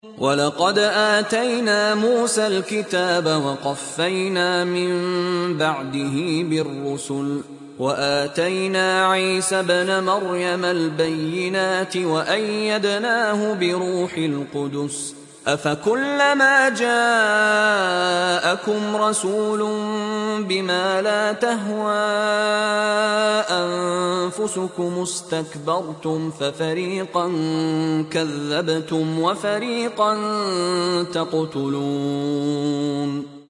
وَلَقَدْ آتَيْنَا مُوسَى الْكِتَابَ وَقَفَّيْنَا مِن بَعْدِهِ بِالرُّسُلِ وَآتَيْنَا عِيسَى ابْنَ مَرْيَمَ الْبَيِّنَاتِ وَأَيَّدْنَاهُ بِرُوحِ الْقُدُسِ ۗ أَفَكُلَّمَا جَاءَكُمْ رَسُولٌ بِمَا لَا تَهْوَىٰ أَنفُسُكُمُ اسْتَكْبَرْتُمْ فَفَرِيقًا كَذَّبْتُمْ وَفَرِيقًا تَقْتُلُونَ